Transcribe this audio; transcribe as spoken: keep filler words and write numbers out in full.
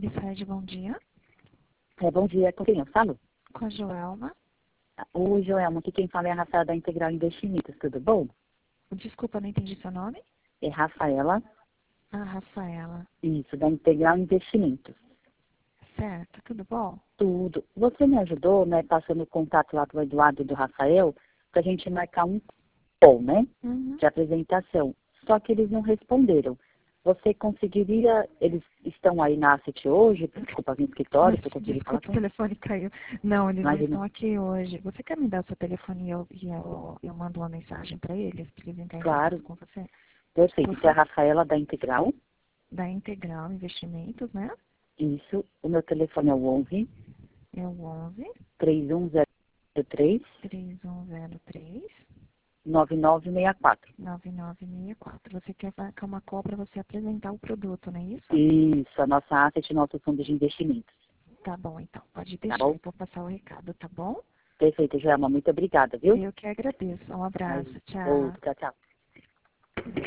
Cid, bom dia. É, bom dia, com quem eu falo? Com a Joelma. Oi, Joelma, aqui quem fala é a Rafaela da Integral Investimentos, tudo bom? Desculpa, não entendi seu nome. É Rafaela, Ah, Rafaela. isso, da Integral Investimentos. Certo, tudo bom? Tudo. Você me ajudou, né, passando o contato lá do Eduardo e do Rafael, pra gente marcar um call, né, Uhum. de apresentação. Só que eles não responderam. Você conseguiria, eles estão aí na Asset hoje, desculpa, vim no escritório, para eu conseguir falar Desculpa, com o eles. telefone caiu. Não, eles não Imagina. estão aqui hoje. Você quer me dar seu telefone e eu, e eu, eu mando uma mensagem para eles, para eles entrarem em Claro, contato com você? perfeito. Por Então é a favor. Rafaela da Integral, Da Integral Investimentos, né? isso. O meu telefone é o onze, É o onze, três um zero três, três um zero três, nove nove seis quatro. nove nove seis quatro. Você quer marcar uma call para você apresentar o produto, não é isso? Isso, a nossa asset, nosso fundo de investimentos. Tá bom, então. Pode Tá deixar. bom? Eu vou passar o recado, tá bom? Perfeito, Joelma. Muito obrigada, viu? Eu que agradeço. Um Aí, abraço. Tchau. outro, tchau, tchau.